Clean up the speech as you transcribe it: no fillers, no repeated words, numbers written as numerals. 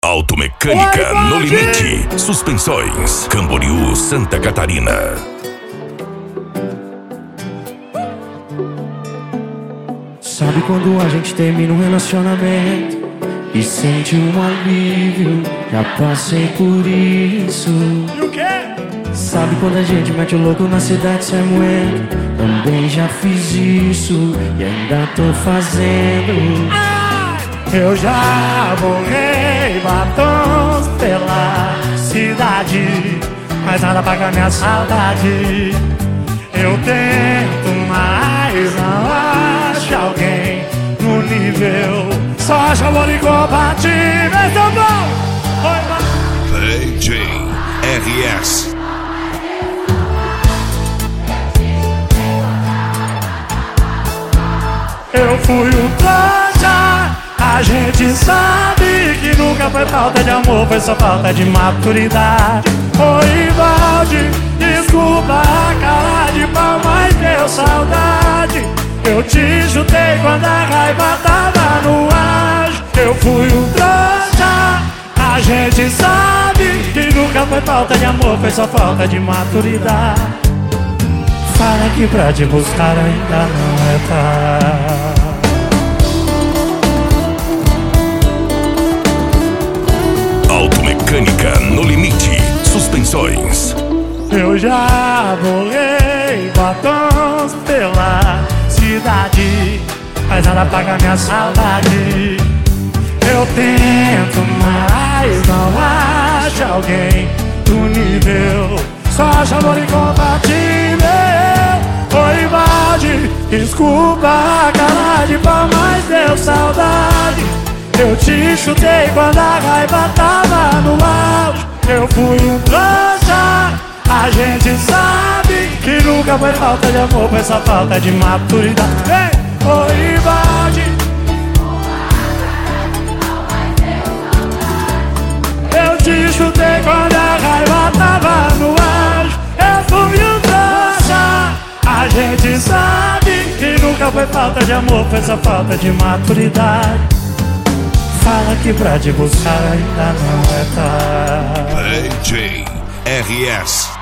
Automecânica no limite. Suspensões. Camboriú, Santa Catarina. Sabe quando a gente termina um relacionamento e sente um alívio? Já passei por isso. E o quê? Sabe quando a gente mete o louco na cidade sem moeda? Também já fiz isso e ainda tô fazendo. Eu já borrei batons pela cidade, mas nada paga minha saudade. Eu tento, mas não acho alguém no nível. Só acho amor incompatível. Então bom! DJ RS. Eu fui um trouxa. A gente sabe que nunca foi falta de amor, foi só falta de maturidade. Oi, Valde, desculpa a cara de pau, mas deu saudade. Eu te chutei quando a raiva tava no ar. Eu fui um trouxa. A gente sabe que nunca foi falta de amor, foi só falta de maturidade. Fala que pra te buscar ainda não é tarde. Automecânica no limite. Suspensões. Eu já borrei batons pela cidade, mas nada paga minha saudade. Eu tento, mas não acho alguém do nível. Só acho amor incompatível. Oi, Valde, desculpa a cara de pau, mas deu saudade. Eu te chutei quando a raiva tava no auge. Eu fui um trouxa. A gente sabe que nunca foi falta de amor, foi só falta de maturidade. Ei, oi, Valde. Eu te chutei quando a raiva tava no auge. Eu fui um trouxa. A gente sabe que nunca foi falta de amor, foi só falta de maturidade. Fala que pra te buscar ainda não é tarde. DJ RS.